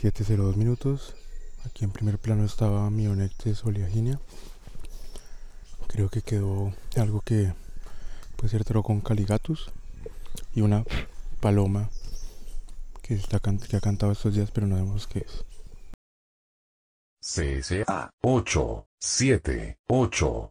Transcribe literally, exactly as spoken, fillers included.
siete cero dos minutos. Aquí en primer plano estaba mi Onectes oleagínea. Creo que quedó algo que puede ser Trocon caligatus y una paloma que, está, que ha cantado estos días, pero no sabemos qué es. C S A ocho siete ocho